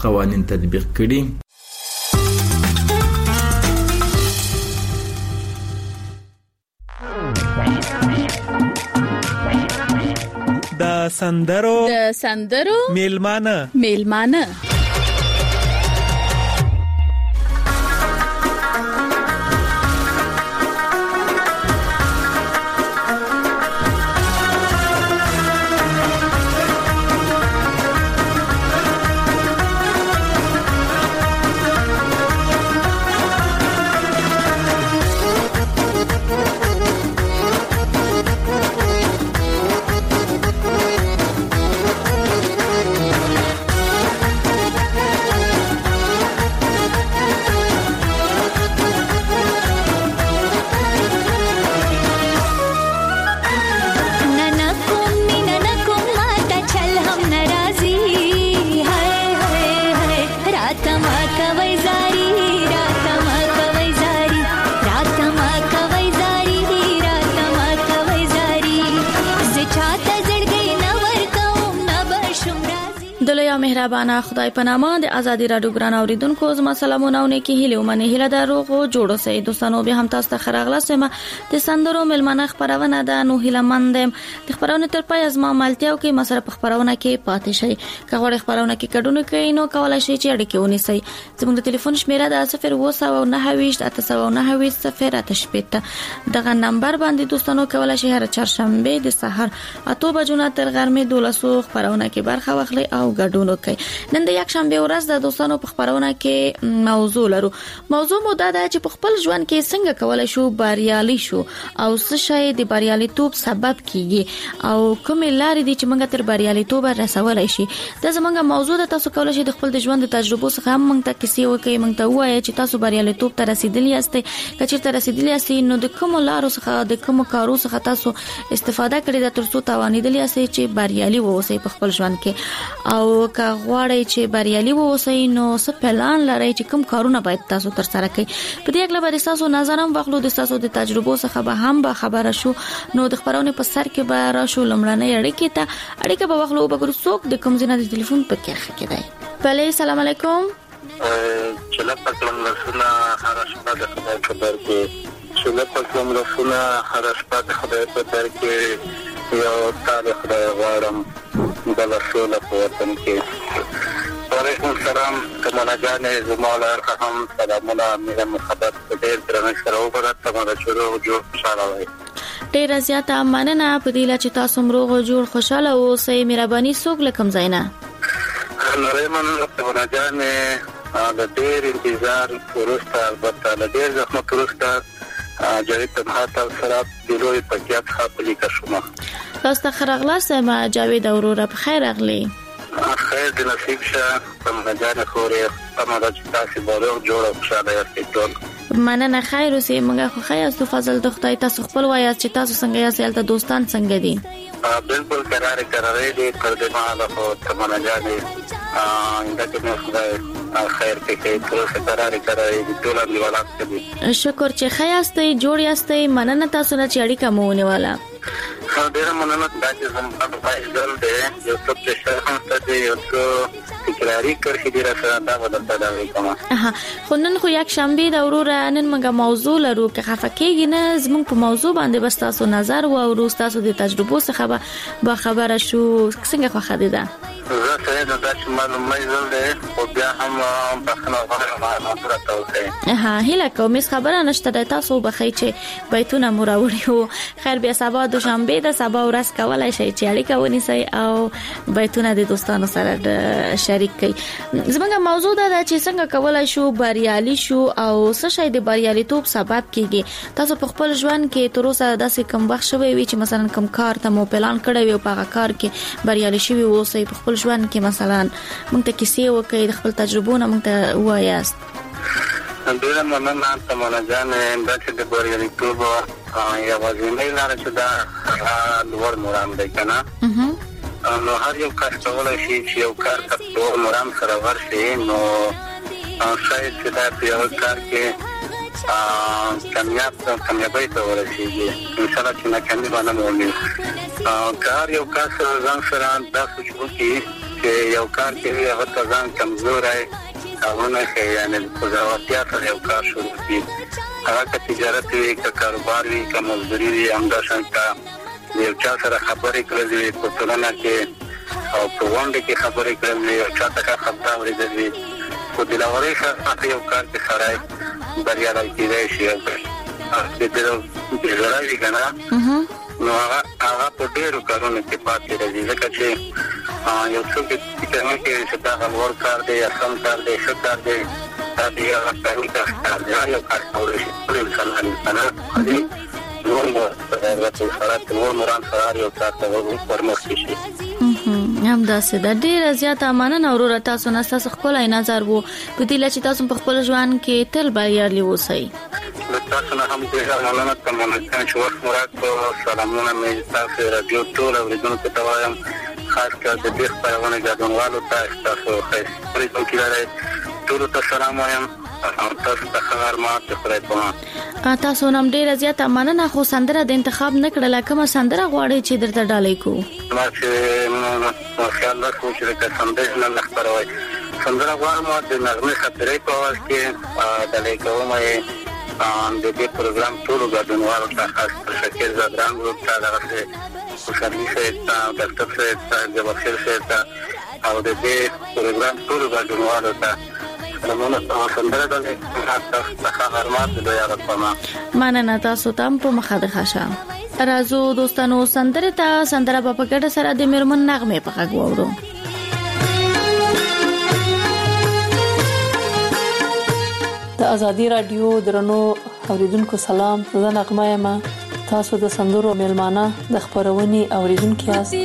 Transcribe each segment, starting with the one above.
قوانین تطبیق کړي. د سندرو میلمانه مهربانه خدای په نامه د ازادي رادیو ګران اوریدونکو زما سلامونه او نیکی هیله ومنه. هیله دروغو جوړو سي دوستانو به هم تاسو ته خراغله سم د سندرو ملمنه خبرونه ده. نو هیله مندم د خبرونه تر پای از ما مالتیاو کې مسره په خبرونه کې پاتې شي. کغوړ خبرونه کې کډونه کوي نو کولای شي چې اړیکه ونیسي. زموږ د ټلیفون شمیره ده 0298890 دغه نمبر باندې دوستانو کولای شي هر چهارشنبه د سحر 8 بجو نه تر غرمې 12 خبرونه کې برخه واخلي او ګډون وکړي. نن د یک شنبه ورځ د دوستانو په خبرونه کې موضوع لرو. موضوع مو دا ده چې په خپل ژوند کې څنګه کولای شو بریالي شو او څه شی د بریالیتوب سبب کیږي او کوم لارې دي چې موږ تر بریالیتوب رسولای شي. دا زموږ موضوع ده. تاسو کولای شئ د خپل ژوند د تجربو څخه هم موږ ته کیسې وکړئ. موږ ته وایي چې تاسو بریالیتوب ته رسیدلی یاست. کچیر ته رسیدلی یاست نو د کوم لارو څخه د کوم کارو څخه تاسو استفاده کړئ د ترڅو توانیدلی یاست چې بریالي ووسئ په خپل ژوند کې. او که غواړئ چې بریالي ووسئ نو څه پلان لرئ چې کوم کارونه باید تاسو تر سره کړئ. په دې اړه به تاسو نظر هم واخلو. د تاسو د تجربو څخه به هم خبره شو. نو د خبرونه په سر کې به راشو لمړنۍ اړیکه به واخلو. به ګرځوک د کوم ځای د ټلیفون په کې خکې دی. بله السلام علیکم. چلا پکلم رسوله هر شپه د خدای په در کې چلا پکلم رسوله هر شپه د خدای په در کې یو تاریخ خدای غواړم بل رسوله په وطن کې. وعلیکم السلام تمنا جانې زموږ هم سلامونه مې محبت ډېر درنه سره وګړه تمنا شروع جوړ خوشاله وي. ډېر زیاته مننه په دې چې تاسو مروغ جوړ خوشاله اوسئ. مهرباني څوک لکم زینا نړۍ مننه تمنا جانې د ډېر انتظار ورسته البته د ډېر زحمت ورسته جاوید تمهاته سره د لوی پکیات خپلې کښومه تاسو خرغلا سم جاوید اوروره په خیر اغلی. خیر د نصیب شه تمنا جانې خوري تمنا چې تاسو بلوغ جوړ خوشاله یاست. مننه خیر اوسئ. موږ خو خیاستو فضل د خدای. تاسو خپل وایاست چې تاسو څنګه یاست ته دوستان څنګه دي؟ بالکل قرارې دي پر دې ماده خو تمنا جانې اندکه مې خدای خیر کې تاسو قرارې دي ټول دیوالات دي. شکر چې خیاستئ جوړ یاستئ. مننه تاسو نه چې اړیکه مو ونیواله. ډېر مننه دا چې زموږ په ځل دی یو څه پرشر هم ستاسو یو څه تکراری کړی دی راځه دا ودلته دا وکړه. خو نن خو یک شنبه د وروره نن موږ موضوع لرو که خفکیږي نه زموږ په موضوع باندې بس تاسو نظر او تاسو د تجربو څخه به خبره شو څنګه خو خدي ده. زه څه دا چې معلومه ځل دی او بیا هم بخنه غواړم تاسو. هیله کوم خبره نشته د تاسو بخی چې بیتونه مراوړیو. خیر بیا سبا دوشنبه د سبا ورځ کولای شي چې اړیکه ونیسئ او بیتونه د دوستانو سره شریک کړئ. زموږ موضوع دا چې څنګه کولای شو بریالي شو او څه شی د بریالیتوب سبب کیږي. تاسو په خپل ژوند کې تر اوسه داسې کوم وخت شوی وي چې مثلا کوم کار ته مو پلان کړی وي او په هغه کار کې بریالي شوی اوسئ په خپل ژوند کې مثلا موږ ته کیسې وکړئ د خپل تجربو نه موږ ته وایاست. ډېر مننه تمنا جانې دا چې د بریالیتوب یوازینۍ لاره چې دا لوړ مرام دی که نه. نو هر یو کار کولای شي چې یو کار ته لوړ مرام سره ورشي نو شاید چې دا په یو کار کې کامیابی ته ورسېږي. انشاءالله چې ناکامي به نه مومي. که هر یو کار سره ځان سره دا سوچ وکړي چې چې یو کار کوي هغه ته ځان کمزوری هغونه ښه یعنې په زړورتیا سره یو کار شروع کړي هغه که تجارت وي که کاروبار وي که مزدوري وي همداشان که د یو چا سره خبرې کړل وي په ټولنه کې او په غونډه کې خبرې کړل وي او چا ته ښه خبره اورېدل وي په دلاورۍ سره یو کار کې سړی بریالی کېدی شي او چې د زړه وي که نه نو هغه په ډېرو کارونو کې پاتې راځي ځکه چې یو څوک فکر نه کوي چې دا غوړ کار دی یا سم کار دی ښه کار دی دا دی هغه کاري کار دی یو کار کولی شي ټول انسانان نور مران سره یو کار ته ورمخکې شي همداسې ده. ډېره زیاته مننه وروره تاسو نه ستاسو ښکلی نظر و په دې چې تاسو په خپل ژوند کې تل بریالي اوسئ. تاسو نه هم ډېره مننه کوم چې وخت مو راکړو. سلامونه مې تاسو راډیو ټول اورېدونکو ته وایم خاص کر د دې خپرونې ګډونوالو ته تاسو ښایسته اورېدونکي لرئ ټولو ته سلام وایم تاسو ته ښه غرمه د خدای په امان. تاسو نم ډېره زیاته مننه خو سندره د انتخاب نه کړله کومه سندره غواړئ چې درته ډالۍ کو؟ ما چې خیال لرم چې د سندرې نه خپروي سندره غواړم د نغمې خاطرې په اواز کې ډالۍ کوم یې د دې پروګرام ټولو ګډونوالو ته خاص تشکر زدران ورو ته دغه خوشحالي صاحب ته ډاکټر صاحب ته جوابخیر صاحب ته او د دې پروګرام ټولو ګډونوالو ته مننه تاسو ته په مخه د خاشه راځو دوستانو سندره ته سندره په ګډه سره د میرمن نغمه په غږ وورو. د ازادي رادیو درنو اوریدونکو سلام. زه نغمه یم تاسو د سندرو میلمانه د خبرونې اوریدونکو یاست.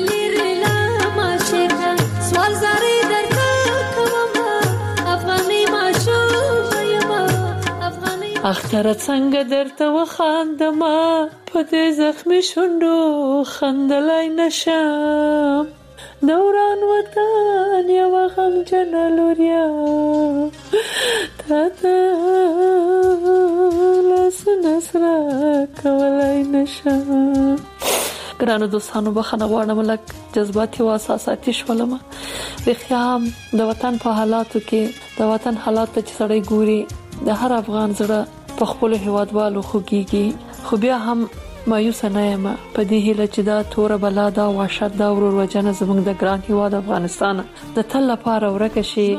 اختر څنګه درته وخاندما په دې زخمي شونډو خندلای نشم دوران وطن یو غم جنلوریا تاته لاس نصرا کولای نشم. ګرانو دوستانو بخښنه غواړم لکه جذباتي او احساساتي شولم. رښتیا د وطن په حالاتو کې د وطن حالات چې سړی ګوري د هر افغان زړه په خپل هیوادوالو خوږيږي خو بیا هم مایوس نه یم په دې هیله چې دا تور بلا دا وحشت دا ورور وجنه زموږ د ګران هیواد افغانستان د تل لپاره ورکه شي.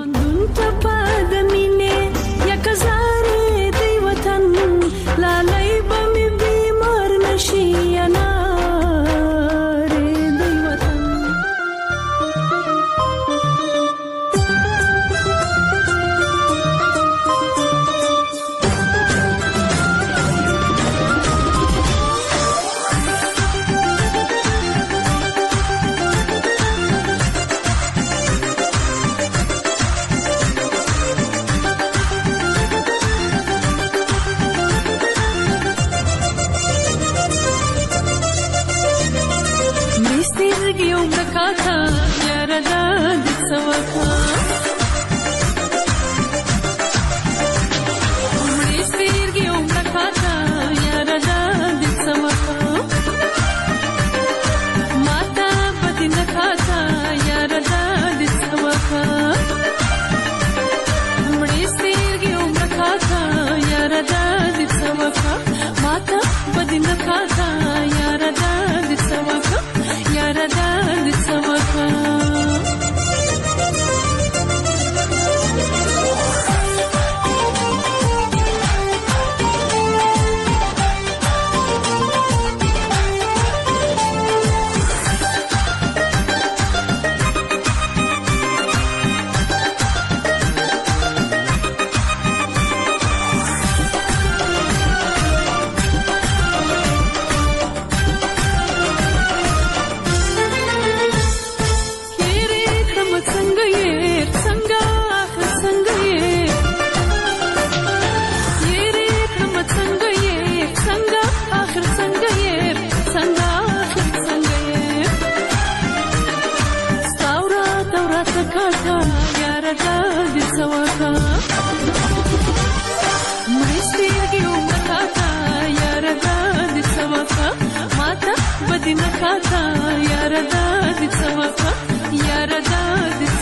بدی نکاتا یار دا دې څوکا یار دا دې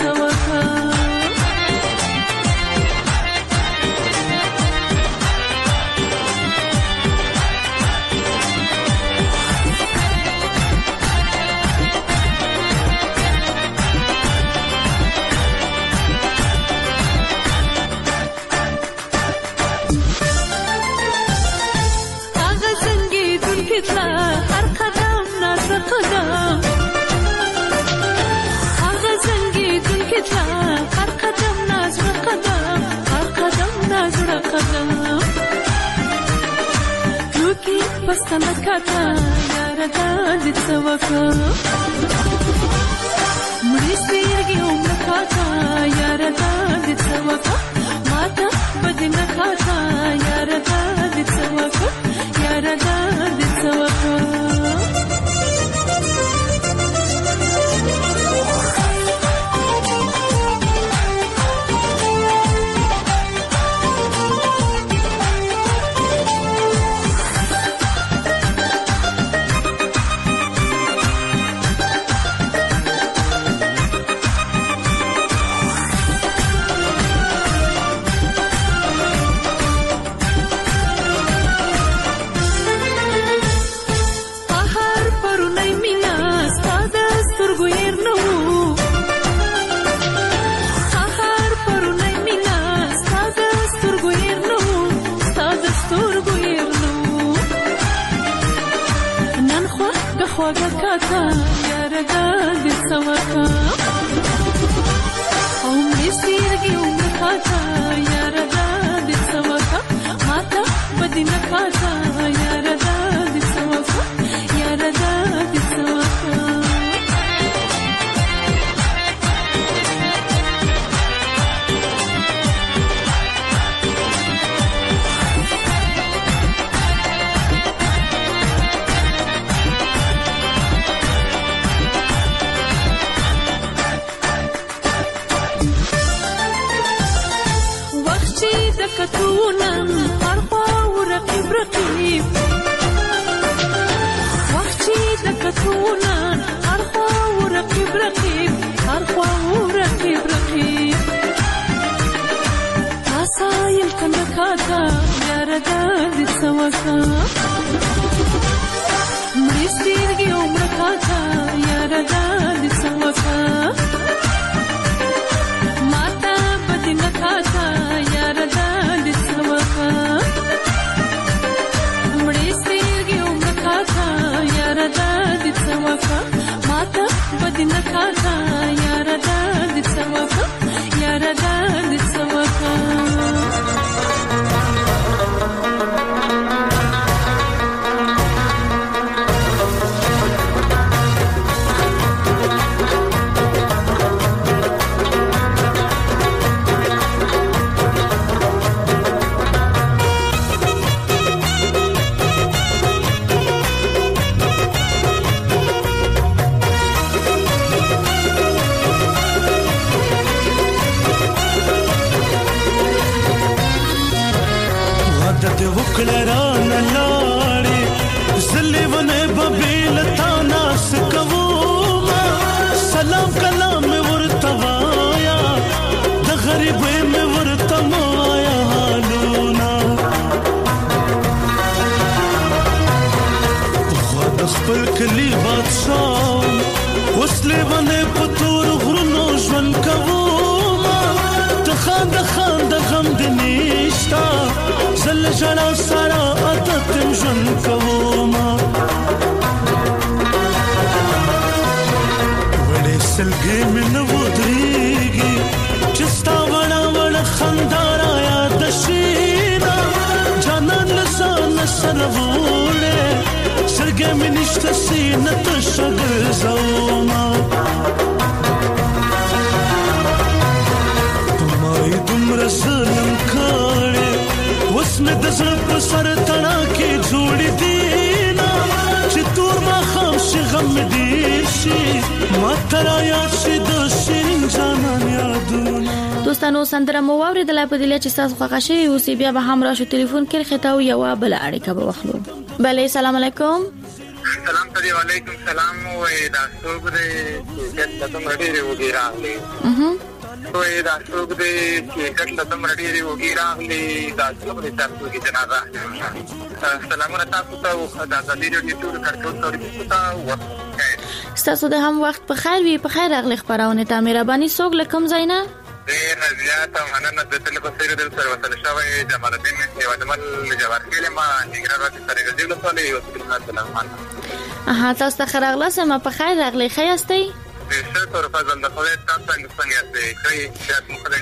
کاتا یار د څوکا مړې سترګې عمر کاتا یار د څوکا ماته بدن کاتا یار د څوکا یار د څوکا خواږه کاتا یار د څوکا عمرې سترګې عمر کاتا یار د څوکا ماته بدن کاتا یار د څوکا یار د څوکا کتونن هر خوا ورقیب رقیب وخت چې د کتونن هر خوا ورقیب رقیب هر خوا ورقیب رقیب تاسا یم کنه کاتا یار د څوکا مړې سترګې عمر کاتا یار د څوکا ماته بدن کاتا یار د مړې سترګې عمر کاتا یار د څوکا ماته بدن کاتا یار د څوکا یار د څوکا وکړران لاړې زلې ونه ببیل تا ناس کوم سلام کلام ورته وایا د غریب مې ورته وایا حالونه خو د خپل کلی بادشاہ وسلې ونه پتور غرونو ژوند کوم ته خان د غم د نشتا زل جنا سارا عادت جن کوما وړې سلګې من ودرېږي چستا وړا خندارا یاد شینا جانان لسان سرونه سرګې من نشته سینه ته شګر زوما تمای دومره سلام کړې وسمه د زړه په سر تڼا کې جوړې دینا چې تور ما خام شي غم دې شي ما تر یا شي د شین جانان یادونه دوستانو سندره مو اوریدله په دې چې تاسو خوښ شئ او سی بیا به هم راشو ټلیفون کې خطاو یو بل اړیکه به واخلو بله سلام علیکم سلام علیکم سلام وې دا څوک دې چې تاسو مړ دې وګورئ وې دا څوک دې چې تاسو مړ دې وګورئ دا څوک دې تاسو کې جنازه سلامونه تاسو ته او دا د دې ټول کارکون تاسو ستاسو د هم وخت په خیر وي په خیر اغلی خبرونه ته مهرباني سوګ لکم زینا زیاته مننه د تلکو سره د سره وصل شوی جمال الدین یو دمل جوار کلمه نګران راځي سره د دې له سره یو سلام تاسو ته خیر اغلی سم په خیر اغلی خیاستئ شکر فضل د خدای تاسو څنګه یاست کوي چې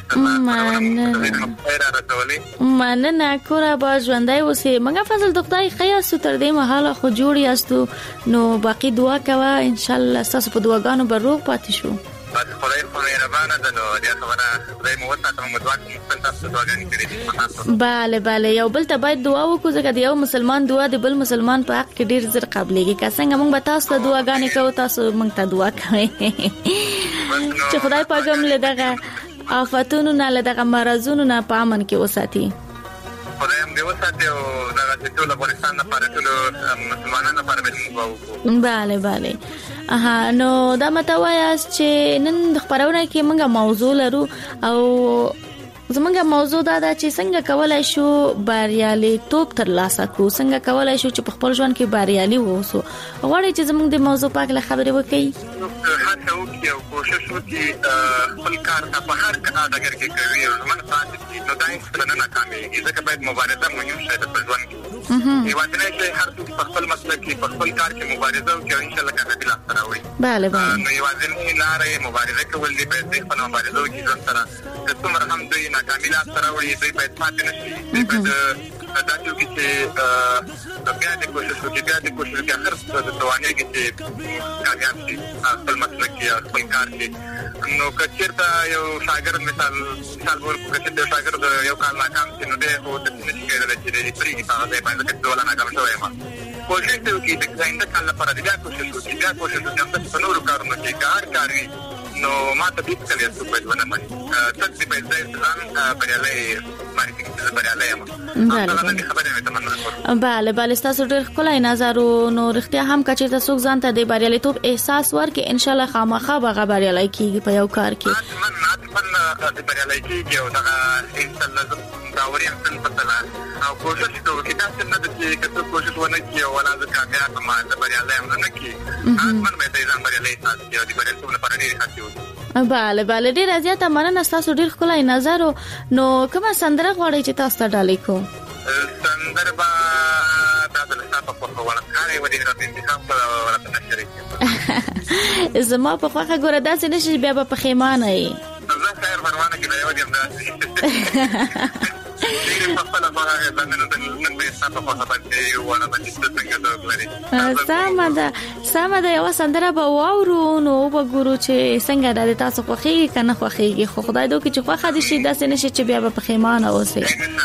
مننه کورا با ژوندۍ اوسې مګه فضل د خدای خیر ستو تر دې مهاله خو جوړ یاستو نو باقي دعا کوه ان شاء الله تاسو په دعاګانو به روغ پاتې شو بس خدای خو مهربانه ده نو دا خبره خدای مو وساته مو دعا کوم تاسو دعاګانې کړې bale یو بل ته باید دعا وکړو ځکه د یو مسلمان دعا د بل مسلمان په حق کې ډیر زر قابلیږي که څنګه موږ به تاسو ته دعاګانې کوو تاسو موږ ته دعا کوئ چې خدای پاک هم له دغه آفاتونو نه له دغه مرزونو نه په امن کې وساتي خدای هم دې وساتي او دغه ټول افغانستان لپاره ټول مسلمانانو لپاره به bale نو دا متوایاست چې نن د خبرونه کې موږ موضوع لرو او زمونږ موضوع دا ده چې څنګه کولای شو بریالي توپ ترلاسه کړو څنګه کولای شو چې په خپل ژوند کې بریالي ووسو غواړئ چې زمونږ د موضوع په اړه خبرې وکړئ هڅه وکړئ او کوشش وکړئ خپل کار ته په هر ډګر کې کوي او زمونږ پاتې نو دا هیڅ نه ناکامېږي ځکه باید مبارزه مهم شی ده په ژوند کې یوازینی شی هر څوک په خپل مسلک کې په خپل کار کې مبارزه وکړي او انشاءالله کامیابي لاسته راوړي نو یوازینی لاره یې مبارزه کول دي باید خپل مبارزه وکړي ژوند سره د څومره هم دوی ناکامي لاسته راوړي دوی باید پاتې نه شي دوی باید دا چې بیا دې کوشش وکړي هر څه د توانایي کې چې کامیاب شي خپل مسلک کې او خپل کار کې نو که چېرته یو شاګرد مثال ورکړو که چېرته یو شاګرد یو کال ناکام شي نو دی خو داسې نه شي کېدلی چې دی پرېږدي په هغه ځای باندې ځکه چې زه ولا ناکام شوی یم کوشش دې وکړي د آینده کال لپاره دې بیا کوشش وکړي همداسې په نورو کارونو کې که هر کار وي نو ما ته هېڅ کله څوک باید ونه مني تک دې باید ځان بریالی معرفي کړي چې زه بریالی یم bale ستاسو ډېر ښکلی نظر نو رښتیا هم که چېرته څوک ځان ته د بریالیتوب احساس ورکړي انشاءالله خامخا به هغه بریالی کېږي په یو کار کې د بریالی کېږي او دغه انشاءالله زه باوري یم سل په سله او کوشش وکړي داسې نه ده چې که څوک کوشش ونه کړي او ولا زه کامیاب یم زه بریالی یم نه کړي حتما باید ځان بریالی احساس کړي او د بریالیتوب لپاره ډېرې هڅې وکړي bale ډېره زیاته مننه ستاسو ډېر ښکلی نظر نو کومه سندره غواړئ چې تاسو ته ډالۍ کوو سندره به دا د ستا په خوښه ولکانې ولې راته انتخاب کړه ورته نه شریک زما په خوښه ګوره داسې نه شي بیا به پښیمانه یې زه خیر پروانه کې به یو یم داسې سمه ده یو سندره به واورو نو به ګورو چې څنګه د تاسو خوښیږي که نه خوښیږي خو خدای دوی چې خوښه دي شي داسې نه شي چې بیا به پښیمانه اوسئ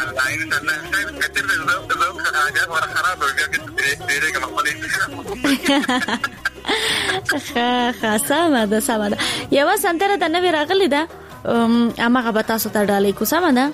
سمه ده یو سندره د نوې راغلی ده اماغه به تاسو ته ډالۍ کو سمه ده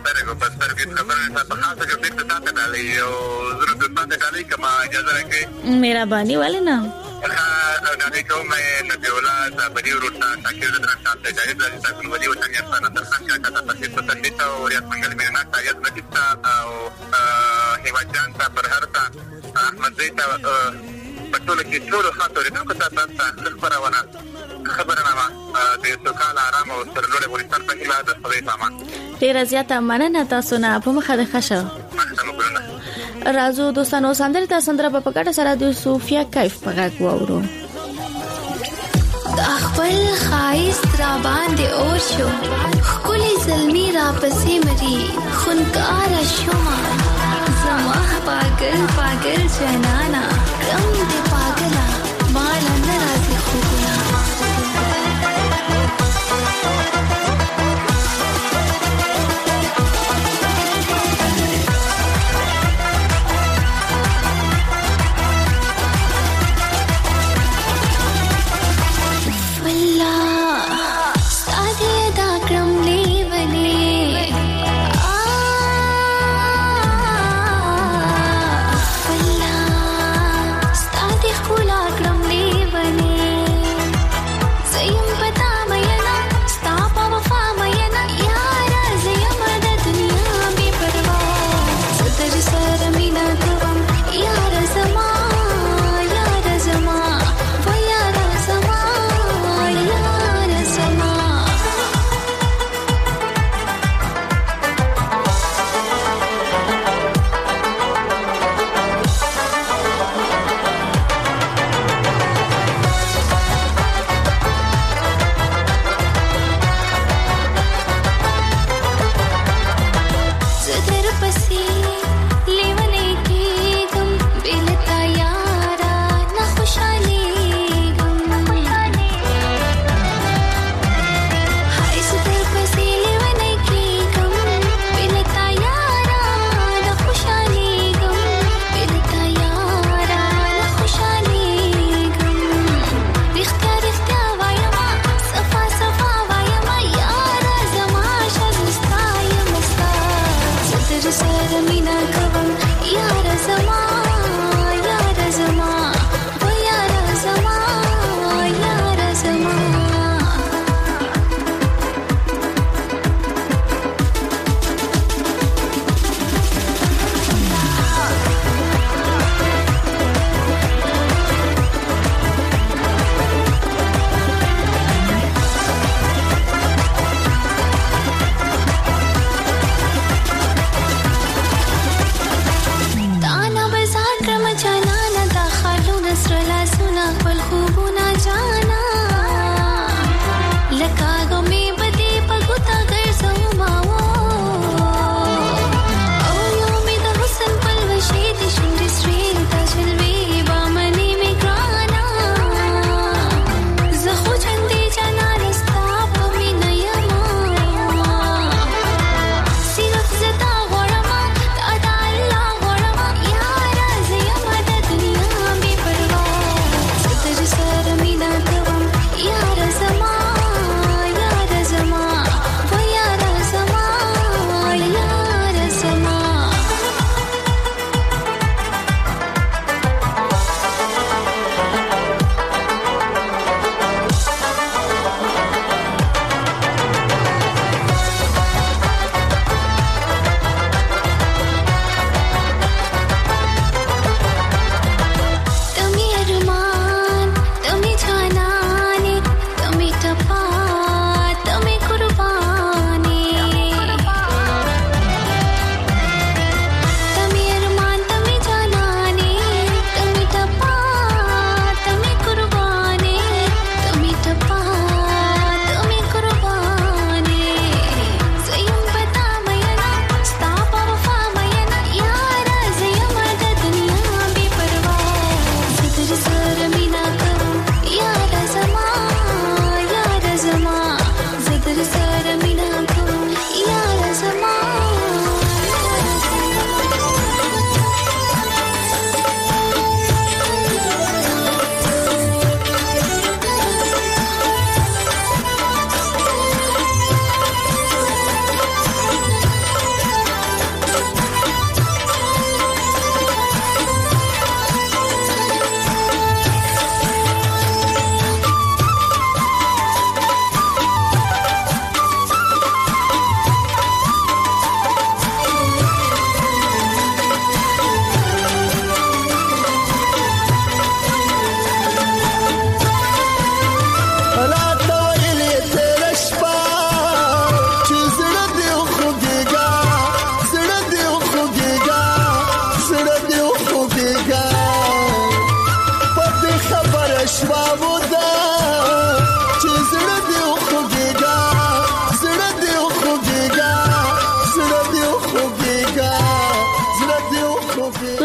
مهرباني ولې نه ډالۍ کوم نبی اولاد بری ورته شاکر درن شاته جایز تاسو ودی او څنګه ستاسو درخواست کا تاسو ته تاسو او ریاض منګل مینا تایید نتیتا او هیواجان ته برهرتا احمد زیتا پټول کې ټول خاطر نو که تاسو خبرونه د سوکال آرام او سرلوړ افغانستان په هیله د خدای پامان ډیره زیاته مننه تاسو نه په مخه د خشه راځو دوستانو سندره په پکړه سره د صوفیا کیف په غږ واورو د خپل خایست را باندې اور شو خولي زلمی را پسې مری خونکار شوما زما پاگل جنانا رم دې پاگلا مال ناراضي خوبنا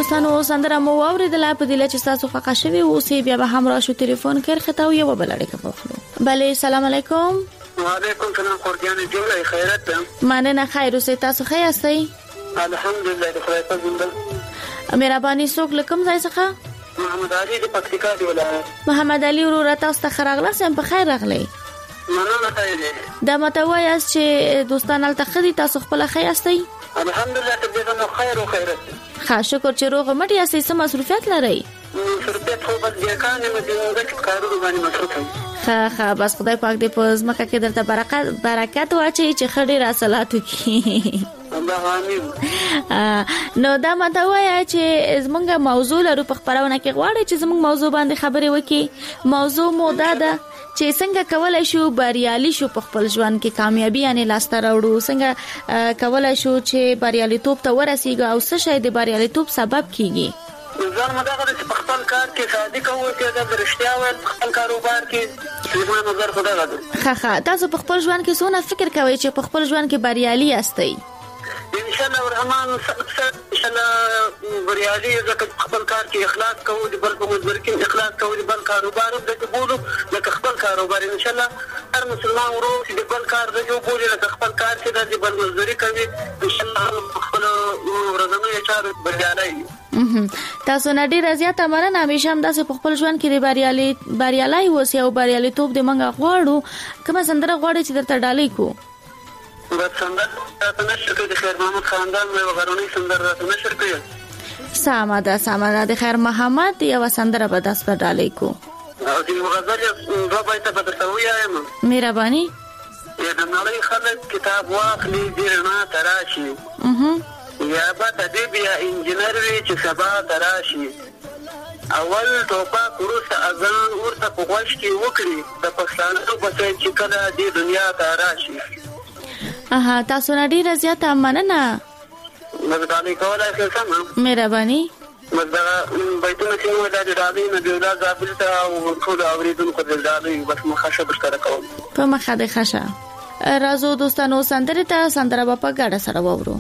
دوستانو سندره مو اوریدله په دې چې تاسو فقط شوي اوسې بیا به هم راشو ټلیفون کړ خطا یو بل اړیکه وکړو. بله سلام علیکم. وعلیکم سلام قربان جوړه خیرت ده. مننه خیر اوسې تاسو ښه یاستئ؟ الحمدلله د خدای په زنده. مهرباني څوک لکم ځای څخه؟ محمد علي د پکتیکا دی ولایت. محمد علي ورور تاسو ته خراغله سم په خیر راغلی. مننه تایید. دا ماته وایاست چې دوستان الته خدي تاسو خپل ښه یاستئ؟ الحمدلله طبیعت مو خیر او خیرت. ښه شکر چې روغ مټ یاستئ. څه مصروفیت لرئ؟ مصروفیت خو بس د کانې مدینه کې کارونه باندې مصروف یم. ښه بس خدای پاک دې په ځمکه کې درته برکت واچي چې ښه ډېر حاصلات وکړي. الله امين. نو دا ماته وایه چې زمونږ موضوع لرو په خبرونه کې غواړي چې زمونږ موضوع باندې خبرې وکړي. موضوع مو دا ده چې څنګه کولای شو بریالي شو په خپل ژوند کې کامیابی یعنی لاسته راوړو. څنګه کولای شو چې بریالیتوب ته ورسیږو او څه شی د بریالیتوب سبب کیږي. ځان مداغه چې په خپل کار کې صادق او چې د رښتیا وایي په خپل کاروبار کې زما نظر خدای غواړي. ښه تاسو په خپل ژوند کې څونه فکر کوئ چې په خپل ژوند کې بریالي یاستئ؟ ان شاء الله الرحمن ان شاء الله بریالي زکه خپل کار کې اخلاص کوو د بل په مزبر کې اخلاص کوو د بل کاروبار د بولو د خپل کاروبار ان شاء الله هر مسلمان ورو چې د بل کار د جو بولي د خپل کار کې د بل مزدوري کوي ان شاء الله خپل ورځنی چارو بریالي. تاسو نه ډیره زیاته مننه. همیشه هم داسې په خپل ژوند کې بریالي اوسئ او بریالیتوب دې موږ غواړو. کومه سندره غواړئ چې درته ډالۍ کو؟ بس سندره ته نشر کوي د خیر محمد خاندان مې وغورونی سندره ته نشر کوي. ساده د خیر محمد یو سندره به داس په ډالۍ کو. او د غزل دوه بیت په تسویه یم. مهرباني. د نړۍ خلک کتاب واخلي دیرنا تراشي. یا به طبيب یا انجنیر وي چې سبا تراشي. اول ټوپک وروسته اذان ورته په غوږ کې وکړي د پښتانه بچی چې کله دې دنیا ته راشي. تاسو نه ډیره زیاته مننه. مزداني کولای شئ سم. مهرباني. مزدا بیتونه چې موږ د راځي نه دی ولادت ابل ته او ټول اوریدونکو د راځي بس مخه بشکره کوم. په مخه د خشه. راځو دوستانو سندره ته سندره په ګډه سره وورو.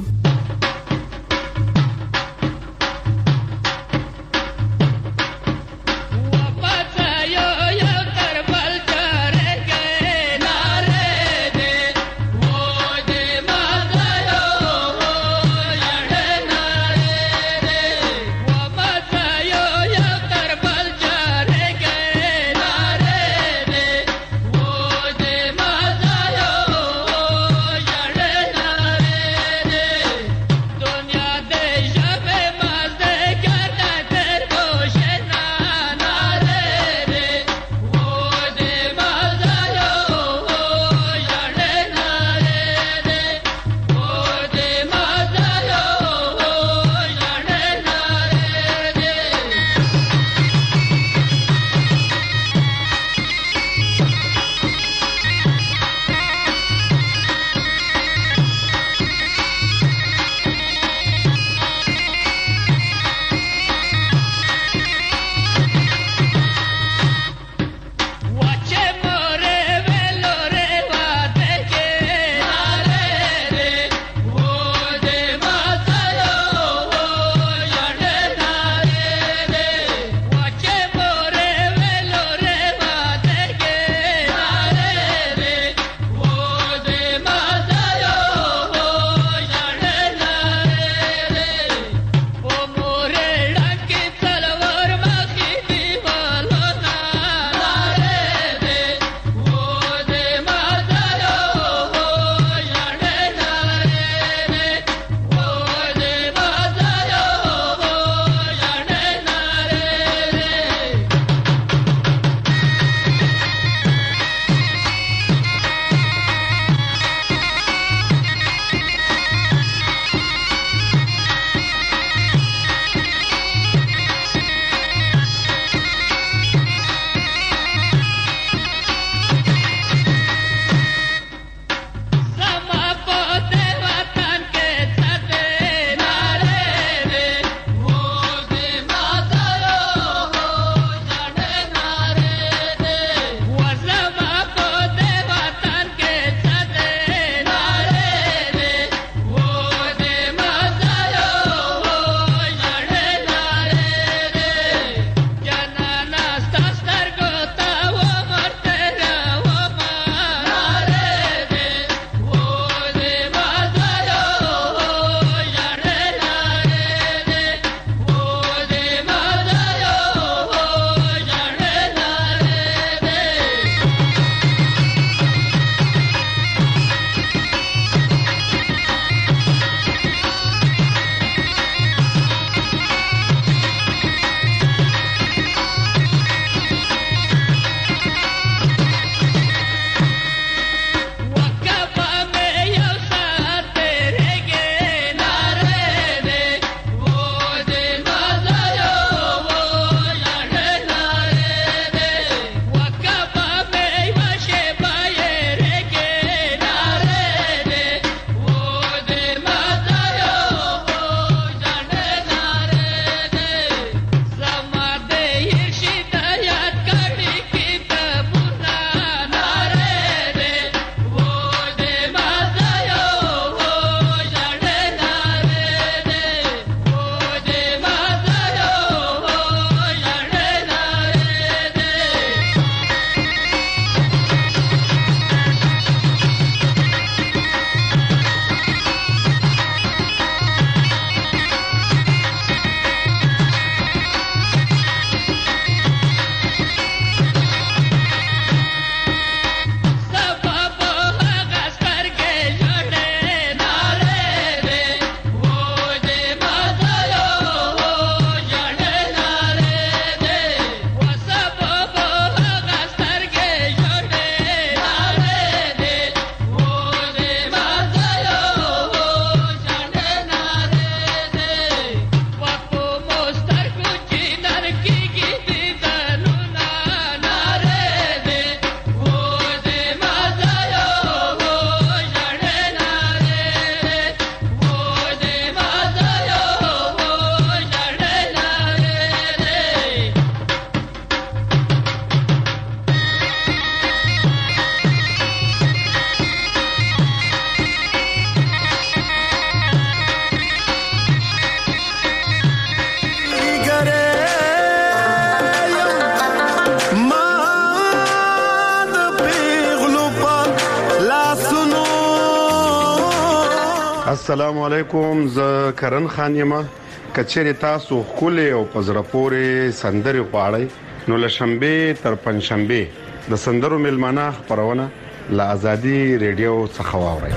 السلام علیکم. ز کرن خان یم. کچېری تاسو خولې او پزرپورې سندري غواړئ نو لشنبه تر پنځشنبه د سندرو ملمانه خبرونه ل ازادي رادیو څخه واورئ.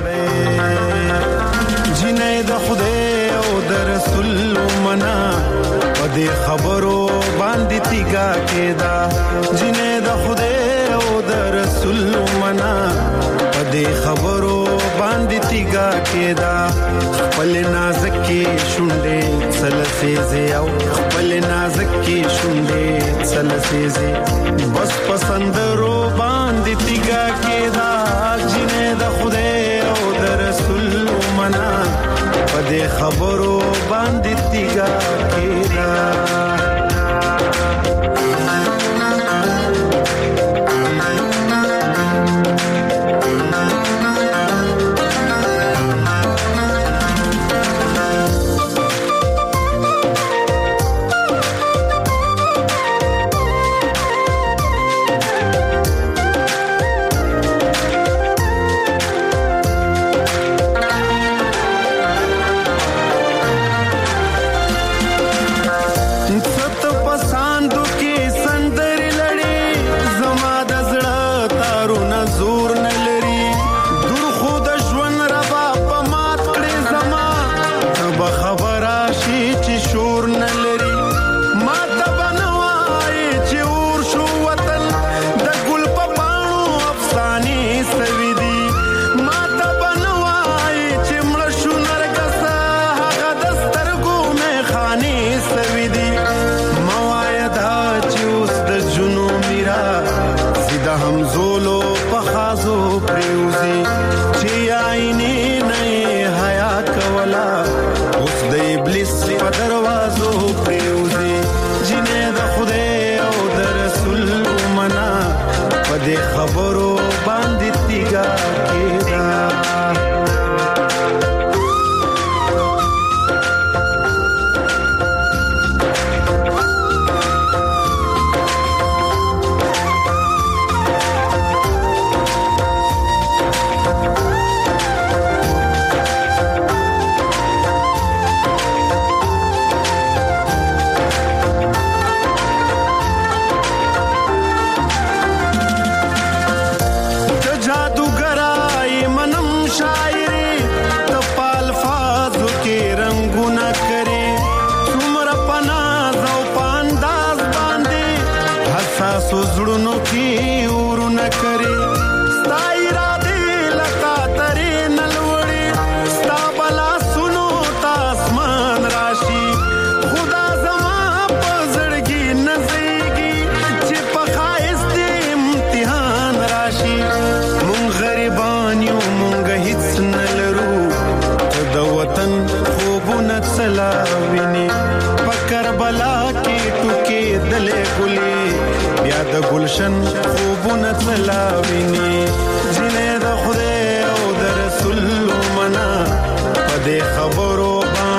جنې د خدای او د رسول منا پدې خبرو باندې تیګه کېدا. جنې د خدای او د رسول منا پدې خبرو باندې تیګه کېدا. خپل نازکي شونډې سلسيزي او خپل نازکي شونډې سلسيزي بس پسندرو باندې تیګه کېدا. جنې د خدای او د رسول منا پدې خبرو باندې تیګه کېدا. گلشن خوبونه تلاویني جنې د خدای او د رسول منا پدې خبرو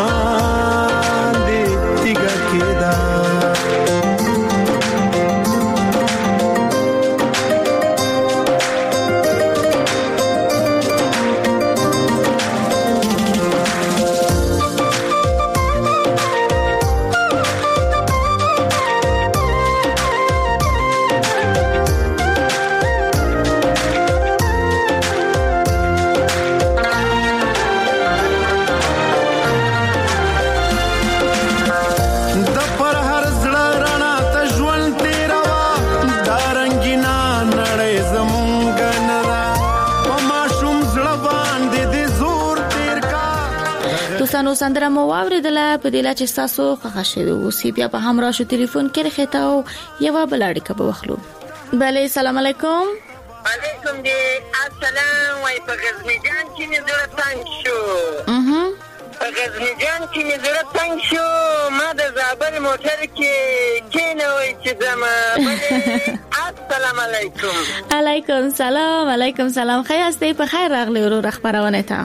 باندې تیګه کېدا. دوستانو سندره مو واوریدله په دې لچ تاسو خوښ شوي اوسې بیا په همراه شو ټلیفون کې رخته او یو بل اړیکه به وخلو. بله السلام علیکم. علیکم دی السلام. وای په غزنی جان کې مې زړه تنګ شو. په غزنی جان کې مې زړه تنګ شو. ما د زابل موټر کې کېنوي چې زما. السلام علیکم. علیکم سلام. علیکم سلام. خیاسته په خیر راغلی ورو خبرونه ته.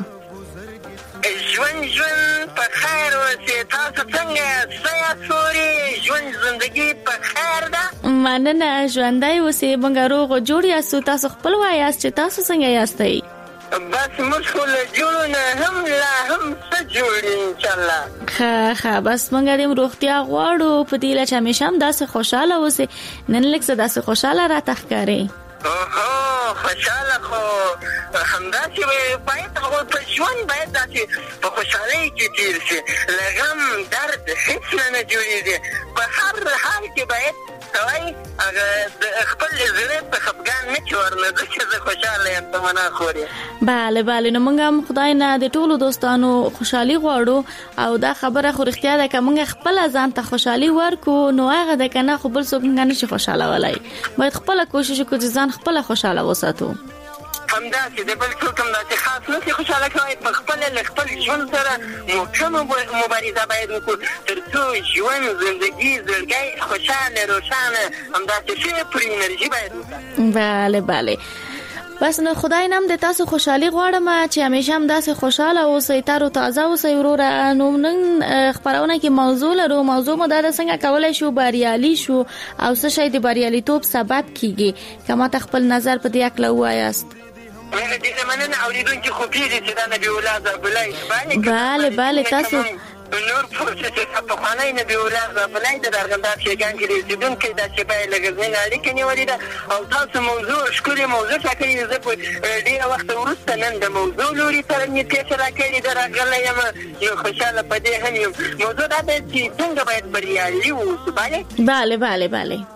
ژوند په خیر اوسئ. تاسو څنګه یاست؟ سوري ژوند زندگی په خیر ده. مننه ژوندۍ اوسئ. موږ روغ جوړ یاست. تاسو خپل وایاست چې تاسو څنګه یاستئ؟ بس موږ خو له جوړونه هم لا هم څه جوړ ان شاء الله. ښه بس موږ دې روغتیا غواړو په دې لچ همیشه هم داسې خوشاله اوسې. نن لیک څه داسې خوشاله را تخکارې؟ خوشاله خو همداسې باید په ژوند باید داسې په خوشحالۍ کې تیر شي. له غم درد هیڅ نه جوړېږي. په هر حال کې باید سړی خپل زړه په خفګان نه چورنه ځکه زه خوشحاله یم تمنا خورې. بله نو موږ هم خدای نه د ټولو دوستانو خوشحالي غواړو او دا خبره خو رښتیا ده که موږ خپل ځان ته خوشحالي ورکو نو هغه ده که نه خو بل څوک موږ نشي خوشحاله ولی. باید خپله کوشش وکړو چې ځان خپله خوشحاله وساتو. همداسې د بل څوک هم داسې خاص نشي خوشحاله کوی. په خپله له خپل ژوند سره محکمه مبارزه باید وکړو تر څو ژوند زندګي زړګی خوشحاله روښانه همداسې ښه پر انرژي باید وکړو. بله بس نو خدای نام د تاسو خوشحالي غواړم چې همیشه هم داسې خوشاله اوسئ تر او تازه اوسئ وروره. نو نن خبرونه کې موضوع لرو. موضوع مو دا د څنګه کولای شو بریالي شو او څه شی د بریالیتوب سبب کیږي. کما ته خپل نظر په دې اړه وایاست. دې مننه اوریدونکو خو پیږي چې دا نبی اولاد بله تاسو نور پروسس په خوانای نبی اولاد بلای د درغنداب شیګان کې رسیدونکو د شپې لګزنه اړیکه نیولې ده او تاسو موضوع شکوري موضوع ټاکلې زه په ډیره وخت وروسته نن د موضوع لوري تر نیټه سره کړی درغله یم یو خوشاله پدې هم یم. موضوع دا ده چې څنګه باید بریالي اوسو. بله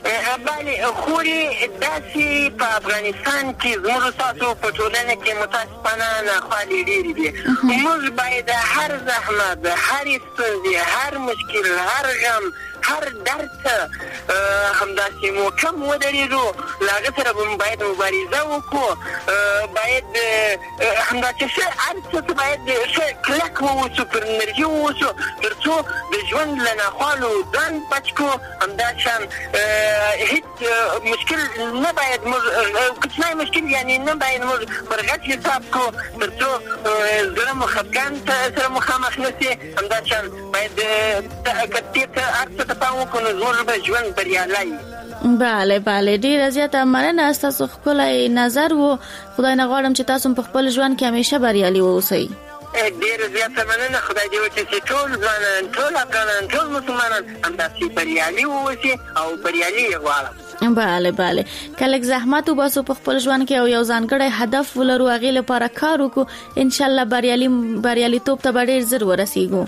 خوري داسې په افغانستان کې زموږ تاسو په ټولنه کې متاسفانه ناخوالې ډېرې دي. موږ باید هر زحمت هر ستونزې هر مشکل هر غم هر درد ته همداسې محکم ودرېږو. له هغه سره باید مبارزه وکړو. باید همداسې ښه هر څه باید ښه کلک واوسو پر انرژي واوسو تر څو د ژوند له ناخوالو ځان بچ کړو. همداشان هیڅ مشکل نه باید موږ کوچنی مشکل یعنی نه باید موږ پر غټ حساب کړو تر څو زړه مو خفګان سره مخامخ نه شي. همداشان باید دې ته هر څه ته پام وکړو نو زموږ به ژوند بریالی. بله ډیره زیاته مننه ستاسو ښکلی نظر و. خدای نه غواړم چې تاسو په خپل ژوند کې همیشه بریالي واوسئ. ډیره زیاته مننه. خدای دې وکړي چې ټول ځوانان ټول افغانان ټول مسلمانان همداسې بریالي واوسي او بریالي یې غواړم. بله کله زحمت وباسو په خپل ژوند کې او یو ځانګړی هدف ولرو هغې لپاره کار وکړو انشاءالله بریالیتوب ته به ډېر ژر ورسیږو.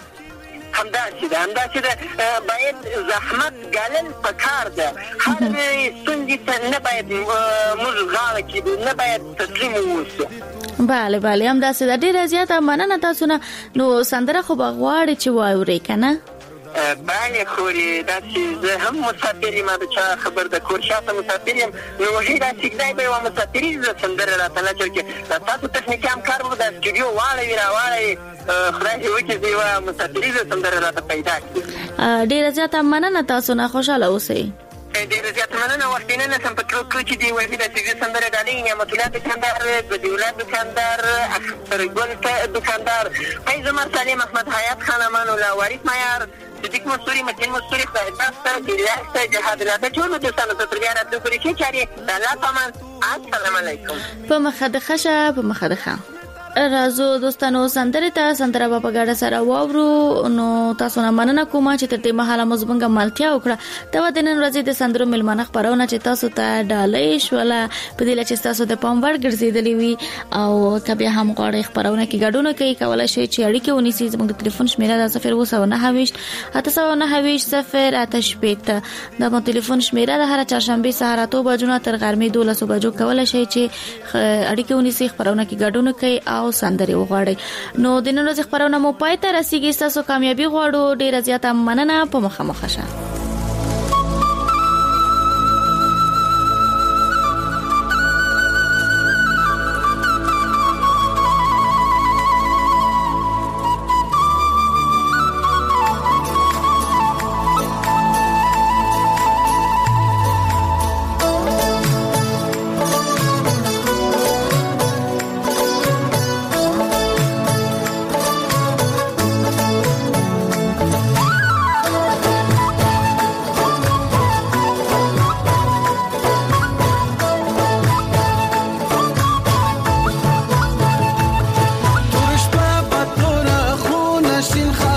همداسې ده باید زحمت ګالل پکار ده. هر ستونزې ته نه باید موږ غاړه کېږدو نه باید تسلیم واوسو. بله همداسې ده. ډېره زیاته مننه تاسو نه. نو سندره خو به غواړې چې واورئ که نه؟ بله خوري داسې زه هم مسافر یم د چا خبر د کور شاته مسافر یم نو وحید داسې کدای به یوه مسافریزه سندره راته نه چل کې تاسو تخنیکي همکار مو د سټوډیو واړوي راواړوي خدای دې وکړي چې یوه مسافریزه سندره راته پیدا کړي. ډېره زیاته مننه تاسو نه. خوشحاله اوسئ. ډېره زیاته مننه. وخت یې نه نسم په کړو چې دی وحید داسې سندره ډالۍ نعمت الله دکاندار بدیولا دکاندار اخترګل دکاندار فیض عمر سالم احمد حیات خان امان الله وارث معیار صدیق مستوری متین مستوری خدای داسته دیلاسته جهاد لاته ټول دوستانو ته تر بیا راتلو پورې ښې چارې د الله په امان. السلام علیکم. په مخه د ښه په مخه د ښه. راځو دوستانو سندره به په ګډه سره واورو. نو تاسو نه مننه کوم چې تر دې مهاله مو زموږ ملتیا وکړه. دا د نن ورځې د سندرو ملمنه خبرونه چې تاسو ته ډالۍ شوله په دې لچ تاسو د پام وړ ګرځیدلې وي او کبه هم غواړئ خبرونه کې ګډون کوي کولای شئ چې اړیکه ونیسئ. زموږ د ټلیفون شمیره ده 029 898 دا مو ټلیفون شمیره ده. هر چهارشنبه سهار 8 بجو نه تر غرمې 12 بجو کولای شئ چې اړیکه ونیسئ خبرونه کې ګډون کوي او سندري وغواړي. نو د نن ورځې خبرونه مو پای ته رسیږي. تاسو کامیابی غواړو. ډیره زیاته مننه. په مخه شه. شین